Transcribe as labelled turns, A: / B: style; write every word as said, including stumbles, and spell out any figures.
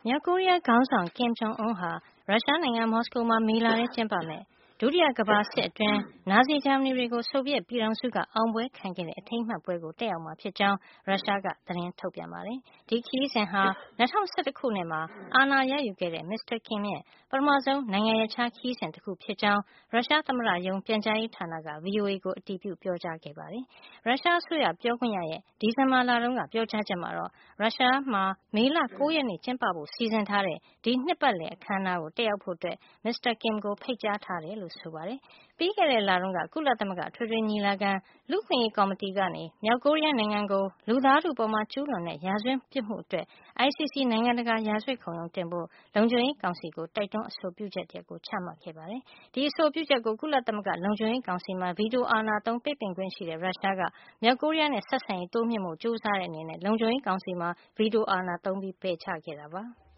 A: မြောက်ကိုရီးယားခေါင်းဆောင် Kim Jong Un ဟာ ရုရှားနိုင်ငံမော်စကိုမှာ မေလထဲကျင်းပမယ့် ဒုတိယကမ္ဘာစစ်အတွင်း နာဇီဂျာမနီတွေကို ဆိုဗီယက်ပြည်ထောင်စုက အောင်ပွဲခံခဲ့တဲ့ အထိမ်းအမှတ်ပွဲကို တက်ရောက်မှာ ဖြစ်ကြောင်း ရုရှားက သတင်းထုတ်ပြန်ပါတယ်။ ဒီခရီးစဉ်ဟာ ၂၀၁၁ ခုနှစ်မှာ အာဏာရယူခဲ့တဲ့ မစ္စတာ Kim ရဲ့ ပထမဆုံး နိုင်ငံရပ်ခြားခရီးစဉ်တခု ဖြစ်ကြောင်း ရုရှားသမ္မတရုံး ပြန်ကြားရေးဌာနက VOA ကို အတည်ပြု ပြောကြားခဲ့ပါတယ်။ ရုရှားအစိုးရပြောခွင့်ရရဲ့ ဒီဇင်ဘာလတုန်းက ပြောကြားချက်မှာတော့ ရုရှားမှာ မေလ ၉ ရက်နေ့ ကျင်းပဖို့ စီစဉ်ထားတဲ့ ဒီနှစ်ပတ်လည်အခမ်းအနားကို တက်ရောက်ဖို့ မစ္စတာ Kim ကို ဖိတ်ကြားထားတယ်လို့ ဆိုပါတယ်။ ပြီးခဲ့တဲ့လတုန်းက ကုလသမဂ္ဂ အထွေထွေညီလာခံ လူ့အခွင့်ရေးကော်မတီကနေ မြောက်ကိုရီးယားနိုင်ငံကို လူသားထုအပေါ်ကျူးလွန်တဲ့ ရာဇဝတ်ပြစ်မှုအတွက် I C C နိုင်ငံတကာ ရာဇဝတ်ခုံရုံးတင်ဖို့ လုံခြုံရေးကောင်စီကို တိုက်တွန်း အဆိုပြုချက်တရပ် ချမှတ်ခဲ့ပါတယ်။ ဒီအဆိုပြုချက်ကို ကုလသမဂ္ဂလုံခြုံရေးကောင်စီမှာ ဗီတိုအာဏာသုံး ပိတ်ပင်ခွင့်ရှိတဲ့ ရုရှားက မြောက်ကိုရီးယားနဲ့ ဆက်ဆံရေးတိုးမြှင့်ဖို့ ကြိုးစားတဲ့အနေနဲ့ လုံခြုံရေးကောင်စီမှာ ဗီတိုအာဏာသုံး ပယ်ချခဲ့တာပါ။